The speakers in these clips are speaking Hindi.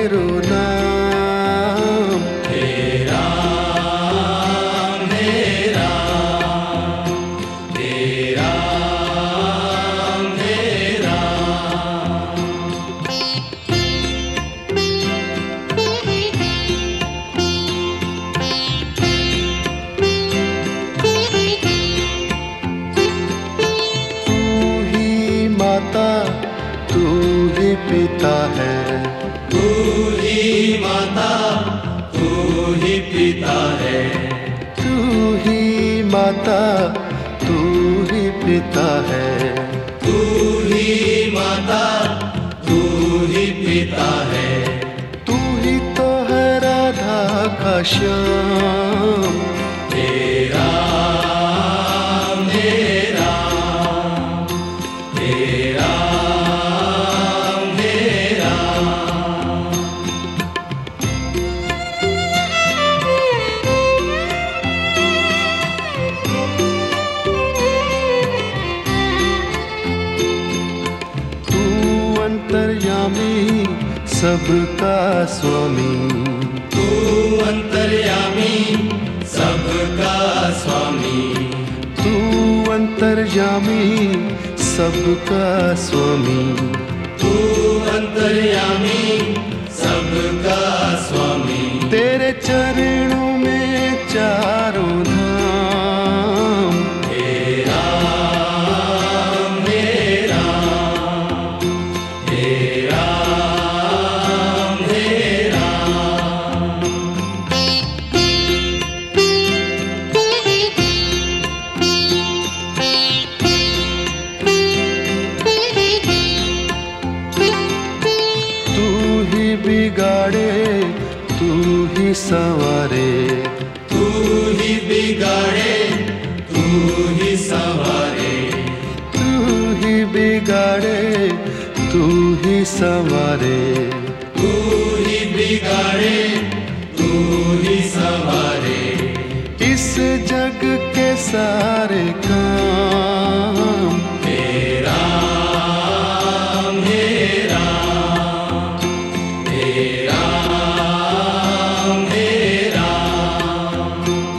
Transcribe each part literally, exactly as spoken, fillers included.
तेरो नाम। हे राम हे राम हे राम हे राम। तू ही माता तू ही पिता है, तू ही माता तू ही पिता है, तू ही माता तू ही पिता है, तू ही माता तू ही पिता है। तू ही तो है राधा का श्याम। हे राम हे राम हे राम हे राम। तू अंतर्यामी सबका स्वामी, तू अंतर्यामी सबका स्वामी, तू अंतर्यामी सबका स्वामी। तू अंतर्यामी सबका स्वामी। तेरे चरणों में चारों धाम। हे राम हे राम हे राम हे राम। तू ही बिगाड़े तू ही संवारे, तू ही बिगाड़े तू ही संवारे, तू ही बिगाड़े तू ही संवारे। तू ही बिगाड़े तू ही संवारे। इस जग के सारे काम। हे राम हे राम हे राम हे राम।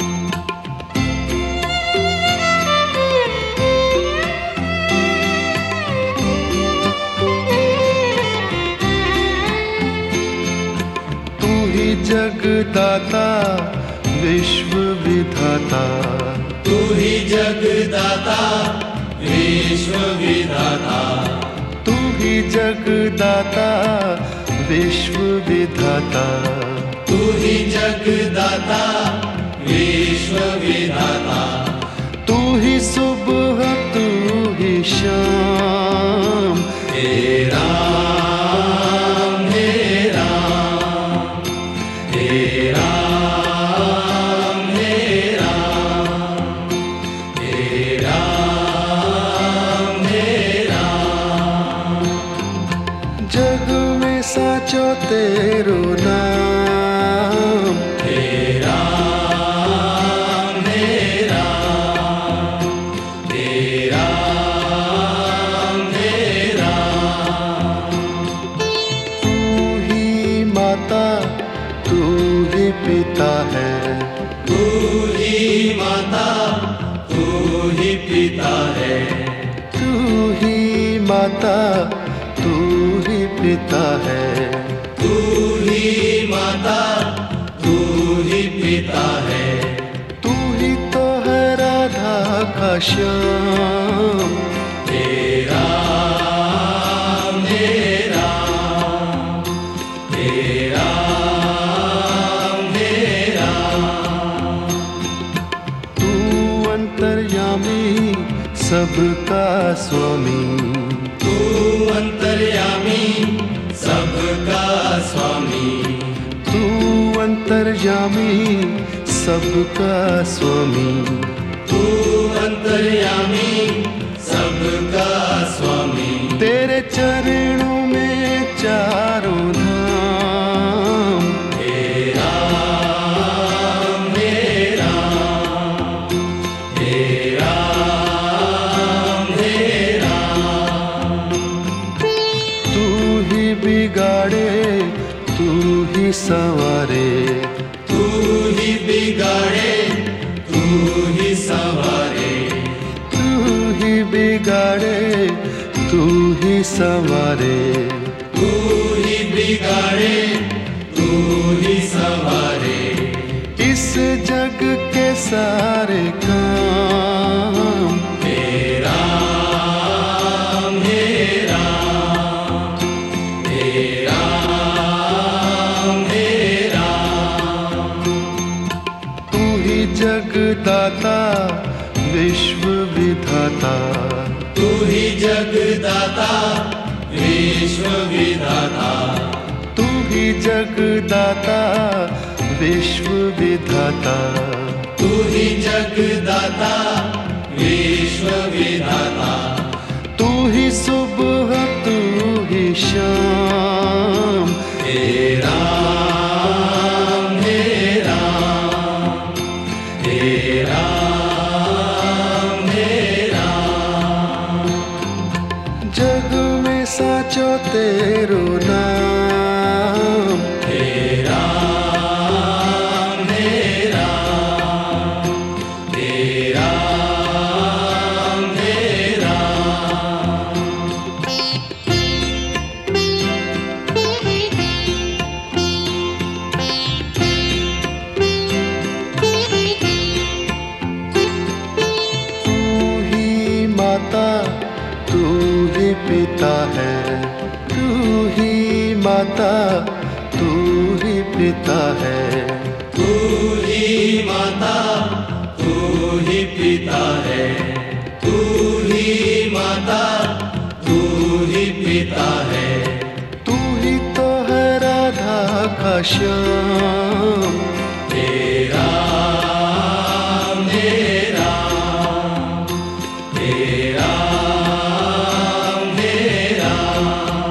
तू ही जगदाता विश्व विधाता, तू ही जगदाता विश्व विधाता, तू ही जगदाता विश्व विधाता। तू ही जगदाता विश्व विधाता। तू ही सुबह तू ही शाम। हे राम हे राम हे राम हे राम हे राम हे राम। जग में साचो तेरो नाम। हे राम हे राम हे राम हे राम। तू ही माता तू ही पिता है, तू ही माता तू ही पिता है, तू ही माता तू ही पिता है। तू ही माता तू ही पिता है। तू ही तो है राधा का श्याम। हे राम हे राम हे राम हे राम। तू अंतर्यामी सबका स्वामी, तू अंतर्यामी सबका स्वामी, तू अंतर्यामी सबका स्वामी। तू अंतर्यामी सबका स्वामी। तेरे चरणों में चारों धाम। हे राम हे राम हे राम हे राम। तू ही बिगाड़े तू संवारे, तू ही बिगाड़े तू ही संवारे, तू ही बिगाड़े तू ही संवारे, तू ही बिगाड़े तू ही संवारे, इस जग के सारे काम। हे राम हे राम हे राम हे राम, तू ही जगदाता विश्व विधाता, तू ही जगदाता विश्व विधाता, तू ही जगदाता विश्व विधाता, तू ही जगदाता विश्व विधाता, तू ही सुबह तू ही शाम। हे राम हे राम हे राम हे राम, जग में साचो तेरो नाम। हे राम हे राम हे राम हे राम, तू ही माता तू ही पिता है, तू ही माता तू ही पिता है, तू ही माता तू ही पिता है, तू ही माता तू ही पिता है, तू ही तो है राधा का श्याम। हे राम हे राम हे राम हे राम,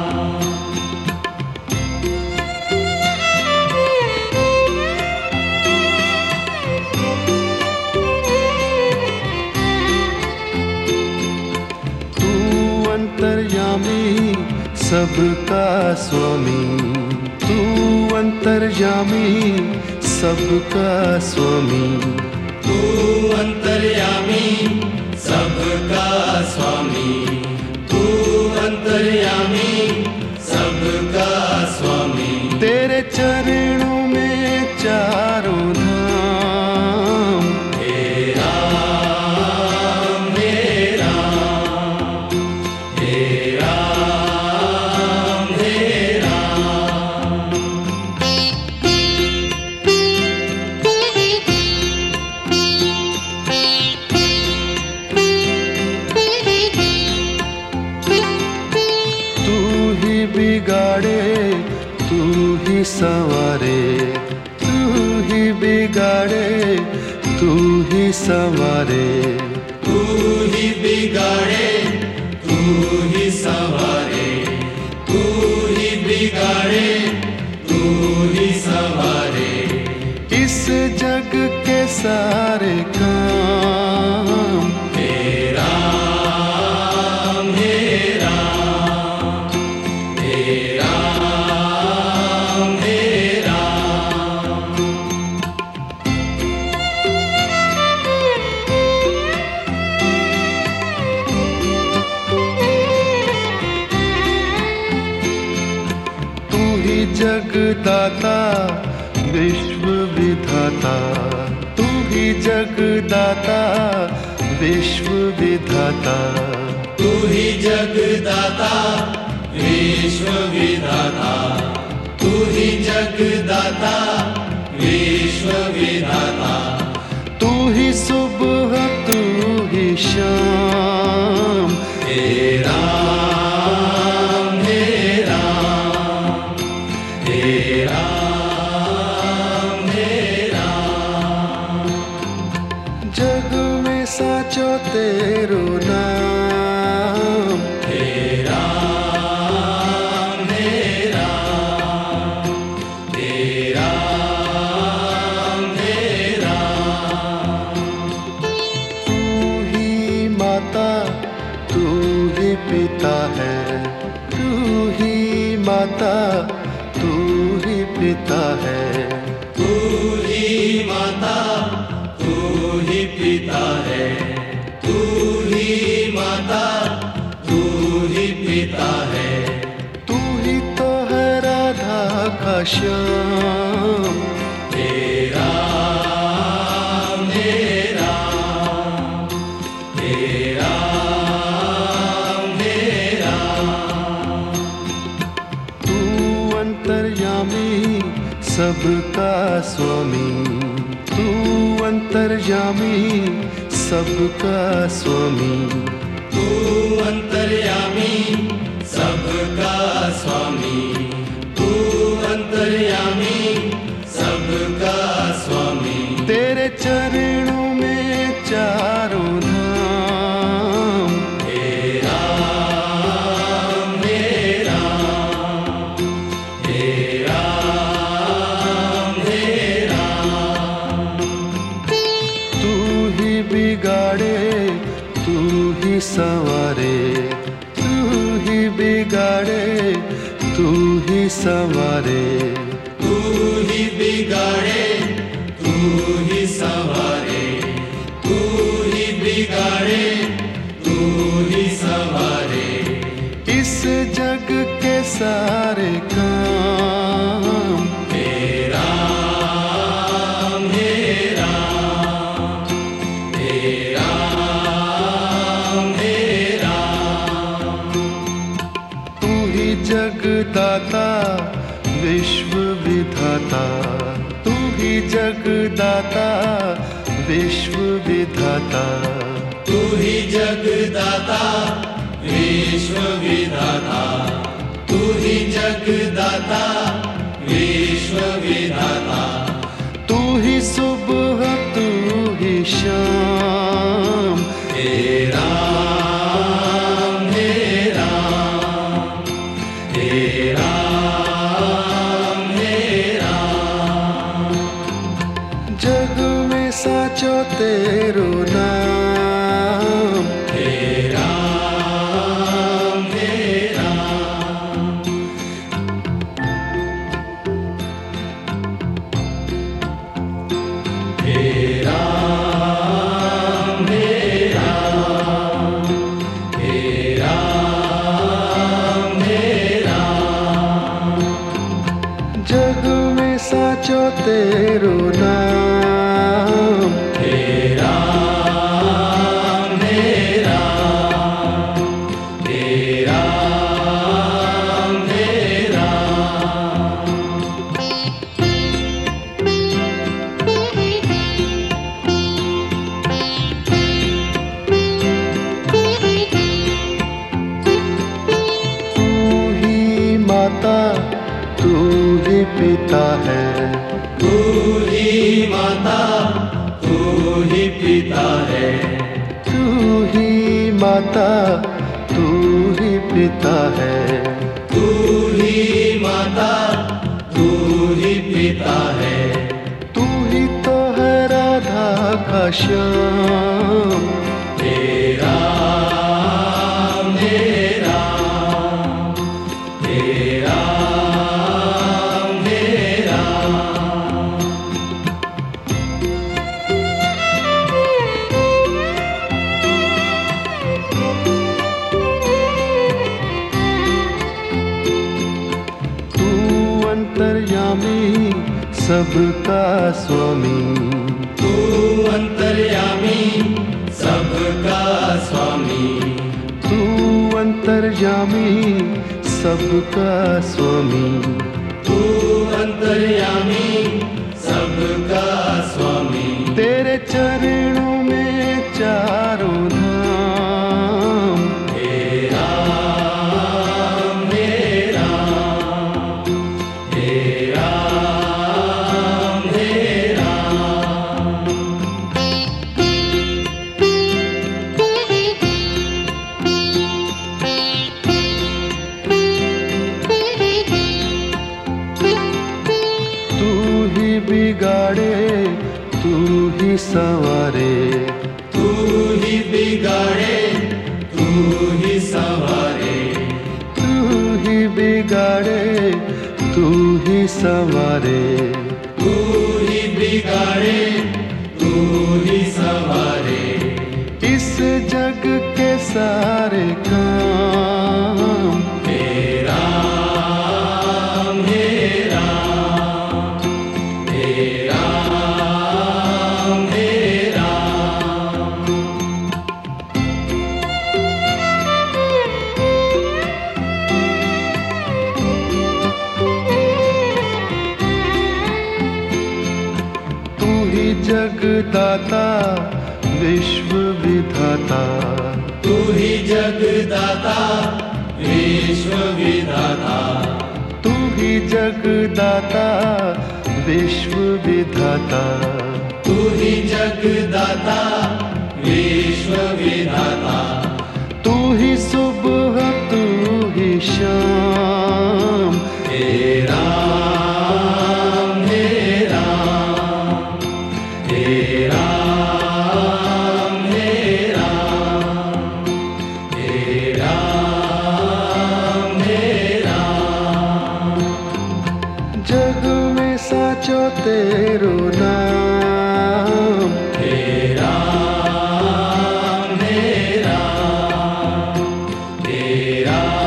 तू अंतर्यामी सबका स्वामी, तू अंतर्यामी सबका स्वामी, तू अंतर्यामी सबका स्वामी, तू अंतर्यामी सबका स्वामी, तेरे चरणों में चारों धाम। हे राम हे राम हे राम हे राम, तू ही बिगाड़े तू ही संवारे, तू ही बिगाड़े तू ही संवारे, तू ही बिगाड़े तू ही संवारे, तू ही बिगाड़े तू ही संवारे, इस जग के सारे काम। हे राम हे राम हे राम हे राम, तू ही जगदाता विश्व विधाता, तू ही जगदाता विश्व विधाता, तू ही जगदाता विश्व विधाता, तू ही जगदाता विश्व विधाता, तू ही सुबह तू ही शाम। हे राम हे राम हे राम हे राम, जग में साचो तेरो नाम। हे राम हे राम हे राम हे राम, तू ही माता तू ही पिता है, तू ही माता तू ही पिता पिता है, तू ही माता, तू ही पिता है, तू ही माता, तू ही पिता है, तू ही तो है राधा का श्याम। तेरा मेरा, तेरा मेरा, तू अंतर्यामी सबका स्वामी, तू अंतर्यामी सबका स्वामी, तू अंतर्यामी सबका स्वामी, तू अंतर्यामी सबका स्वामी, तेरे चरणों में चारों धाम। तेरा मेरा, तेरा मेरा, तू ही बिगाड़े तू ही संवारे, तू ही बिगाड़े तू ही संवारे, तू ही बिगाड़े, तू ही संवारे, तू ही बिगाड़े, तू ही संवारे, इस जग के सारे काम। तेरा मेरा, तेरा मेरा, तू ही जगदाता विश्व विधाता, तू ही जगदाता विश्व विधाता, तू ही जगदाता विश्व विधाता, तू ही जगदाता विश्व विधाता, तू ही सुबह तू ही शाम। तेरा मेरा, तेरा मेरा, जग में साचो तेरो नाम। तेरा मेरा, तेरा मेरा, तेरा मेरा, जग में साचो तेरो नाम। तेरा मेरा, तेरा मेरा, तू ही माता तू ही पिता है, तू ही माता, तू ही पिता है, तू ही माता तू ही पिता है, तू ही माता, तू ही पिता है, तू ही तो है राधा का श्याम। तेरा मेरा, तेरा मेरा, तू अंतर्यामी सबका स्वामी, तू अंतर्यामी सबका स्वामी, तू अंतर्यामी सबका स्वामी, तू अंतर्यामी सबका स्वामी, तेरे चरणों में चारों धाम। तेरा मेरा, तेरा मेरा, तू ही बिगाड़े तू ही संवारे, तू ही बिगाड़े, तू ही संवारे, तू ही बिगाड़े तू ही संवारे, तू ही बिगाड़े, तू ही संवारे, इस जग के सारे काम। हे राम, हे राम, हे राम, हे राम। तू ही जगदाता विश्व विधाता, तू ही जगदाता विश्व विधाता, तू ही जगदाता विश्व विधाता, तू ही जगदाता विश्व विधाता, तू ही सुबह तू ही शाम। हे राम, हे राम, हे राम, हे राम, हे राम, हे राम। जग में साचो तेरो नाम। हे राम, हे राम, हे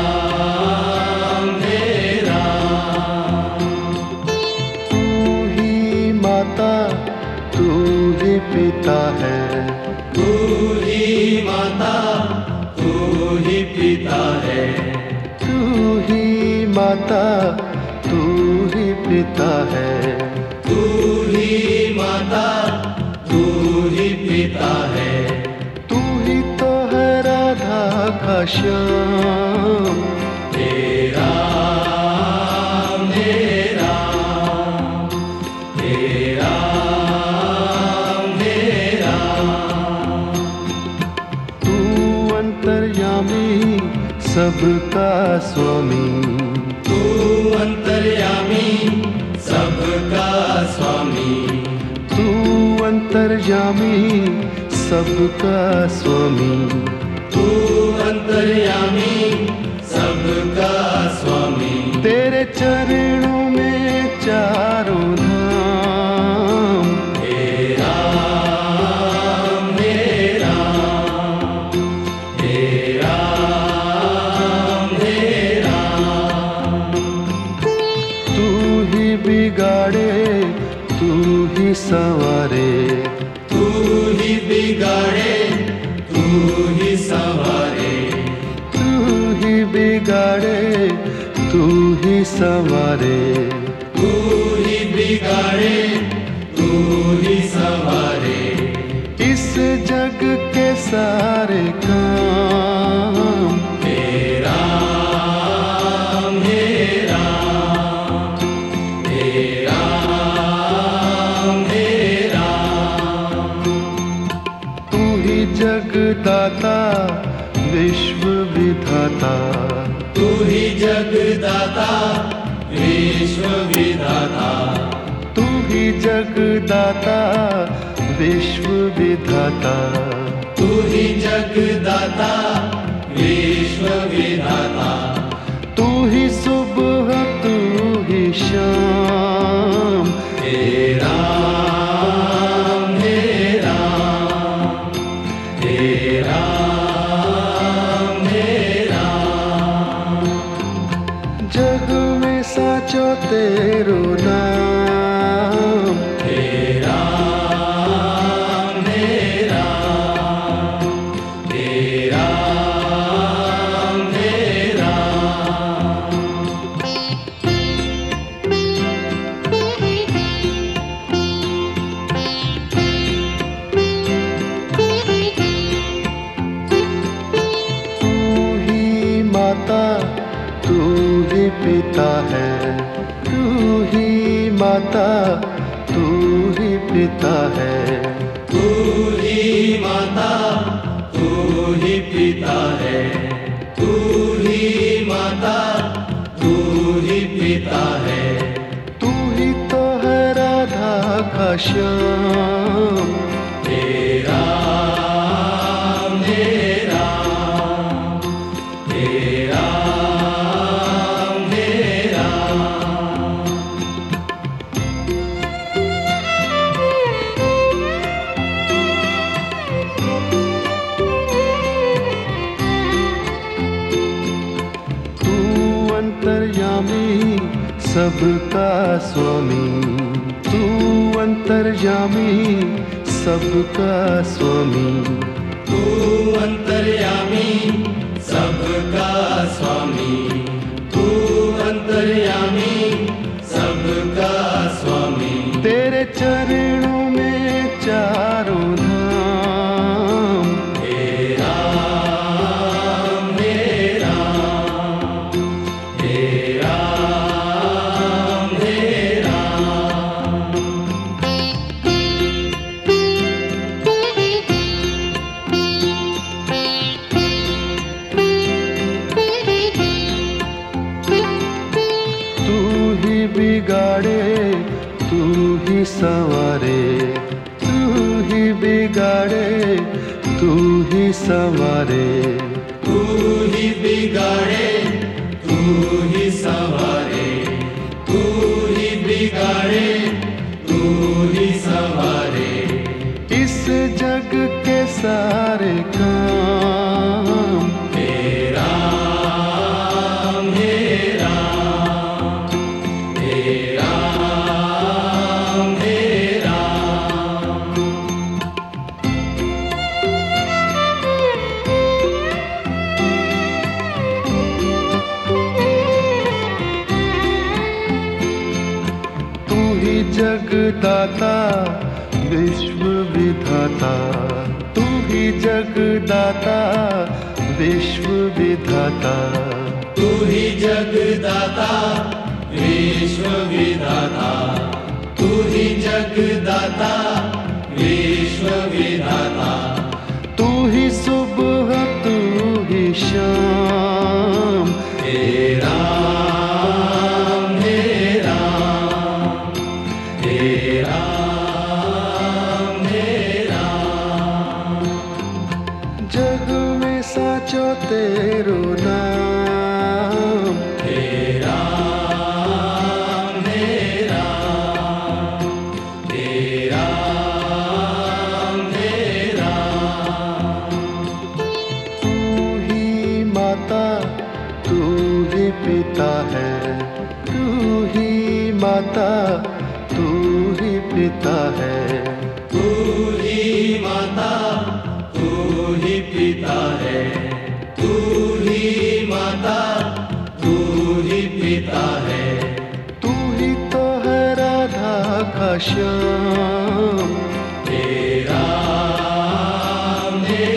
राम, हे राम। तू ही माता तू ही पिता है, तू ही माता, तू ही पिता है, तू ही माता तू ही पिता है, तू ही माता, तू ही पिता है, तू ही तो है राधा का श्याम। हे राम, हे राम, हे राम, हे राम। तू अंतर्यामी सबका स्वामी, तू अंतर्यामी सबका स्वामी, तू अंतर्यामी सबका स्वामी, तू अंतर्यामी सबका स्वामी। तेरे चरणों में चारों धाम। हे राम, हे राम, हे राम, हे राम। तू ही बिगाड़े तू ही संवारे, तू ही बिगाड़े, तू ही संवारे, तू ही बिगाड़े तू ही संवारे, तू ही बिगाड़े, तू ही संवारे, इस जग के सारे काम। हे राम, हे राम, हे राम, हे राम। तू ही जगदाता विश्व विधाता, तू ही जगदाता विश्व विधाता, तू ही जगदाता विश्व विधाता, तू ही जगदाता विश्व विधाता, तू ही सुबह तू ही शाम। हे राम, हे राम, हे राम, हे राम। जग में साचो तेरो नाम। हे राम, हे राम, हे राम, हे राम। तू ही माता तू ही पिता है, तू ही माता तू ही पिता है, तू ही माता, तू ही पिता है, तू ही माता, तू ही पिता है, तू ही तो है राधा का श्याम। हे राम, हे राम, हे राम, हे राम। अंतर्यामी सबका स्वामी, तू अंतर्यामी सबका स्वामी, तू अंतर्यामी सबका स्वामी, तू अंतर्यामी सबका स्वामी। तेरे चरणों में चारों धाम, हे राम हे राम, हे राम हे राम। तू ही बिगाड़े तू ही संवारे, तू ही बिगाड़े तू ही संवारे, तू ही बिगाड़े तू ही संवारे, तू ही बिगाड़े तू ही संवारे। इस जग के सारे काम, हे राम हे राम, हे राम हे राम। तू ही जगदाता विश्व विधाता, तू ही जगदाता विश्व विधाता, तू ही जगदाता विश्व विधाता, तू ही जगदाता विश्व विधाता। तू ही सुबह तू ही शाम, हे राम हे राम, हे राम हे राम। जग में साचो तेरो नाम, हे राम हे राम, हे राम हे राम। तू ही माता तू ही पिता है, तू ही माता तू ही पिता है, तू ही माता तू ही पिता है, तू ही माता तू ही पिता है। तू ही तो है राधा का श्याम, हे राम हे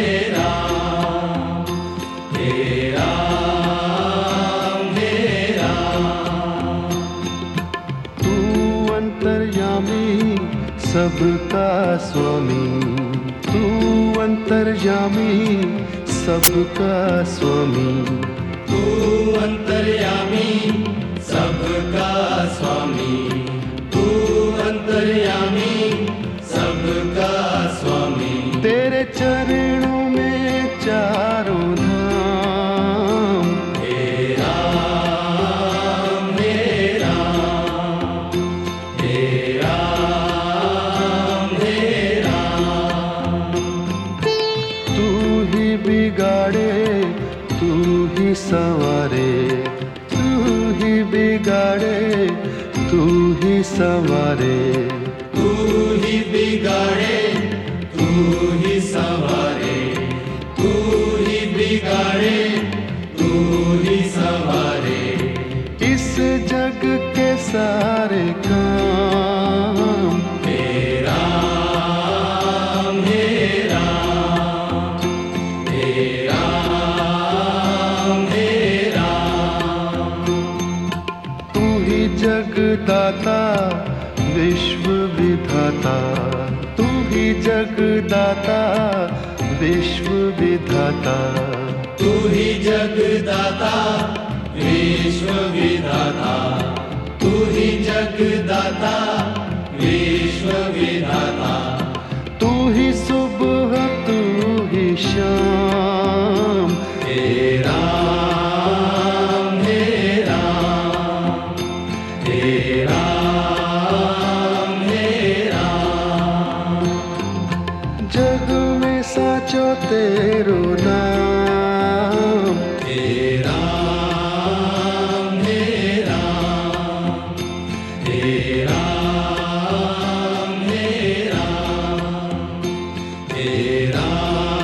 राम, हे राम हे राम। तू अंतर्यामी सबका स्वामी, तू अंतर्यामी सबका स्वामी, तू अंतर्यामी सबका स्वामी, तू अंतर्यामी सबका स्वामी। तेरे चरणों में चारों धाम, हे राम हे राम, हे राम हे राम। तू ही बिगाड़े तू ही संवारे, तू ही बिगाड़े तू ही संवारे, तू ही बिगाड़े तू ही संवारे, तू ही बिगाड़े तू ही संवारे। इस जग के सारे काम, हे राम हे राम, हे राम हे राम। तू ही जगदाता विश्व विधाता, तू ही जगदाता विश्व विधाता, तू ही जगदाता विश्व विधाता, तू ही जगदाता विश्व विधाता। तू ही सुबह तू ही शाम, हे राम हे राम, हे राम हे राम। जग में साचो तेरो नाम, हे राम हे राम। हे राम